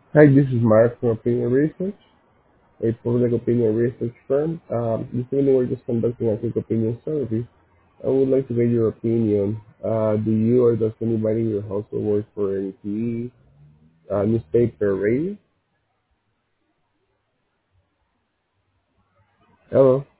Hi, this is Mark from Opinion Research, a public opinion research firm. This evening we're just conducting a quick opinion survey. I would like to get your opinion. Do you or does anybody in your household work for any TV, newspaper, radio? Hello?